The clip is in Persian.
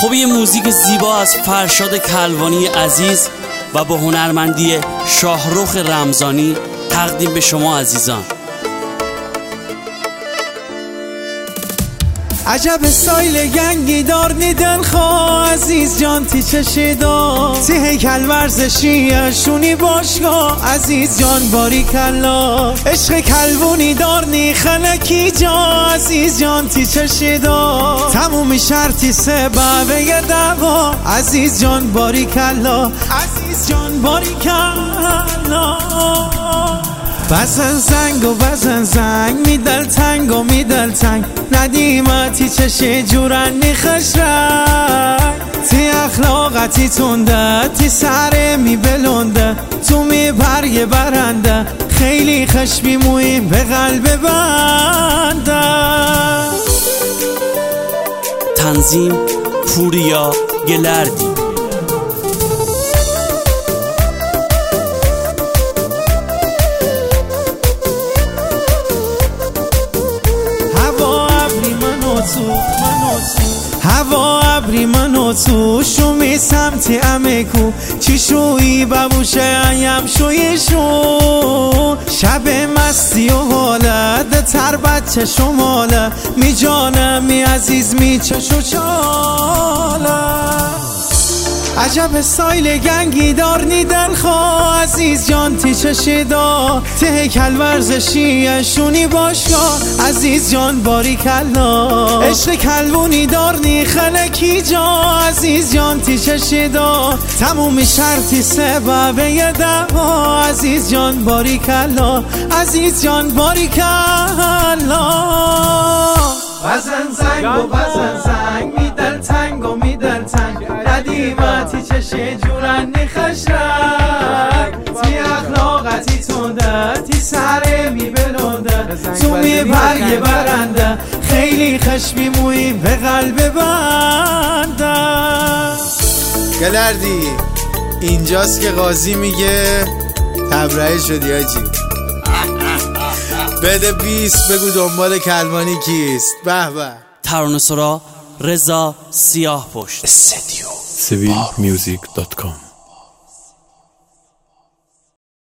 خب یه موزیک زیبا از فرشاد کلوانی عزیز و با هنرمندی شاهرخ رمضانی تقدیم به شما عزیزان. عجب استایل گنگی دار نیدن خواه عزیز جان تی چشیدا تی هیکل ورزشی شونی باشگاه عزیز جان باری کلا عشق کلبونی دار نی خلکی جا عزیز جان تی چشیدا تمومی شرطی سببه دوا عزیز جان باری کلا عزیز جان باری کلا بزن زنگ و بزن زنگ میدل تنگ و میدل تنگ ندیمتی چشی جورنی خشرک تی اخلاقتی تونده تی سره میبلنده تو میبرگ برنده خیلی خشمی موی به قلب بنده. تنظیم پوریا گلردی. هوا ابری منو تو شومی سمتی امکو چی شویی ببوشه ایم شوی شو شب مستی و حالت تر بچه شماله می جانم می عزیز می چشو چاله عجب استایل گنگی دار نیدن خواه عزیز جان تی چشیدا تی هیکل ورزشی شونی باشگاه عزیز جان باری کلا عشق کلبونی دار نی خلکی جا عزیز جان تی چشیدا تمومی شرطی سببه دوا عزیز جان باری کلا عزیز جان باری کلا بزن زنگ و بزن زنگ میدل تنگ و میدل تنگ ندیمتی چشه جورنی خشرک تی اخلاقتی تونده تی سره میبلنده تو میبرگ برنده خیلی خشمی موی به قلب بنده. گلردی اینجاست که قاضی میگه تبرئه شدی آجی. بده 20 بگو دنبال کلوانی کیست. به به. ترانه‌سرا رضا سیاه پشت. civilmusic.com